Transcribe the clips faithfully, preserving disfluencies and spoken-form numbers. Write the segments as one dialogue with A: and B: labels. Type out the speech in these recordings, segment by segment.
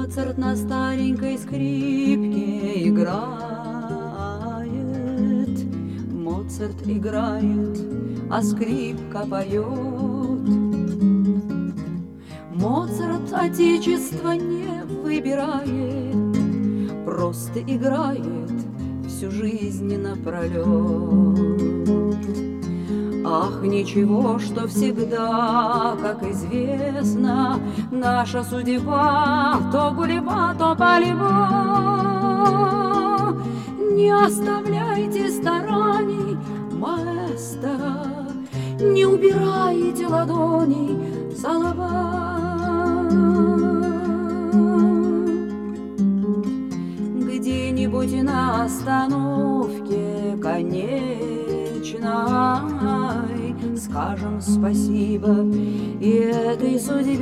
A: Моцарт на старенькой скрипке играет, Моцарт играет, а скрипка поет. Моцарт отечество не выбирает, просто играет всю жизнь напролет. Ах, ничего, что всегда, как известно, наша судьба то гулеба, то палеба. Не оставляйте стараний маэстро, не убирайте ладоней со лба. Где-нибудь на остановке конечной скажем спасибо и этой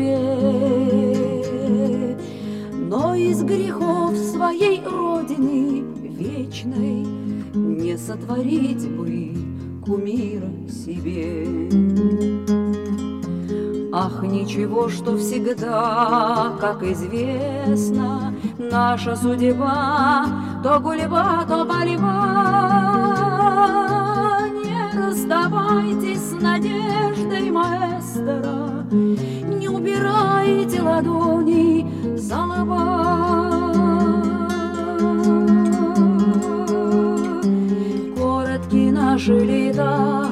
A: судьбе, но из грехов своей родины вечной не сотворить бы кумира себе. Ах, ничего, что всегда, как известно, наша судьба то гулеба, то палеба. Не расставайтесь с надеждой, маэстро, не убирайте ладони со лба. Коротки наши лета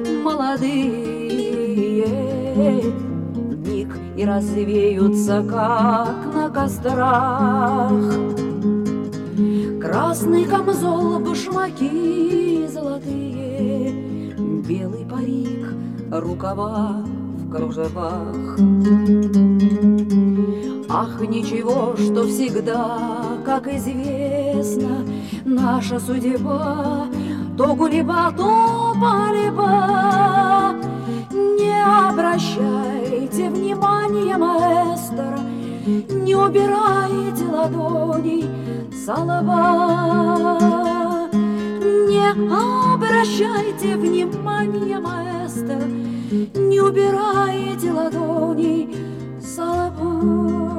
A: молодые, миг и развеются, как на кострах. Красный камзол, башмаки золотые, белый парик, рукава в кружевах. Ах, ничего, что всегда, как известно, наша судьба то гулеба, то палеба. Не обращайте внимания, маэстро, не убирайте ладоней со лба. Не обращайте внимания, маэстро, не убирайте ладоней со лба.